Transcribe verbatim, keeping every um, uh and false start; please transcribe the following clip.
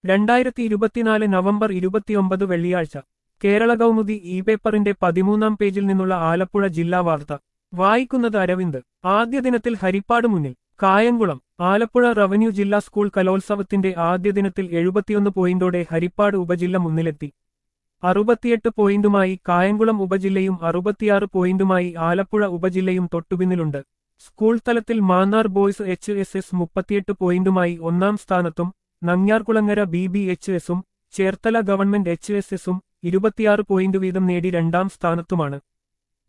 രണ്ടായിരത്തി ഇരുപത്തിനാല് നവംബർ ഇരുപത്തിയൊമ്പത് വെള്ളിയാഴ്ച കേരള കൗമുദി ഇ പേപ്പറിന്റെ പതിമൂന്നാം പേജിൽ നിന്നുള്ള ആലപ്പുഴ ജില്ലാ വാർത്ത വായിക്കുന്നത് അരവിന്ദ്. ആദ്യ ദിനത്തിൽ ഹരിപ്പാട് മുന്നിൽ. കായംകുളം. ആലപ്പുഴ റവന്യൂ ജില്ലാ സ്കൂൾ കലോത്സവത്തിന്റെ ആദ്യ ദിനത്തിൽ എഴുപത്തിയൊന്ന് പോയിന്റോടെ ഹരിപ്പാട് ഉപജില്ല മുന്നിലെത്തി. അറുപത്തിയെട്ട് പോയിന്റുമായി കായംകുളം ഉപജില്ലയും അറുപത്തിയാറ് പോയിന്റുമായി ആലപ്പുഴ ഉപജില്ലയും തൊട്ടുപിന്നിലുണ്ട്. സ്കൂൾ തലത്തിൽ Mannar boys H S S മുപ്പത്തിയെട്ട് പോയിന്റുമായി ഒന്നാം സ്ഥാനത്തും നങ്ങ്യാർകുളങ്ങര ബി ബി എച്ച് എസും ചേർത്തല ഗവൺമെന്റ് എച്ച് എസ് എസും ഇരുപത്തിയാറ് പോയിന്റ് വീതം നേടി രണ്ടാം സ്ഥാനത്തുമാണ്.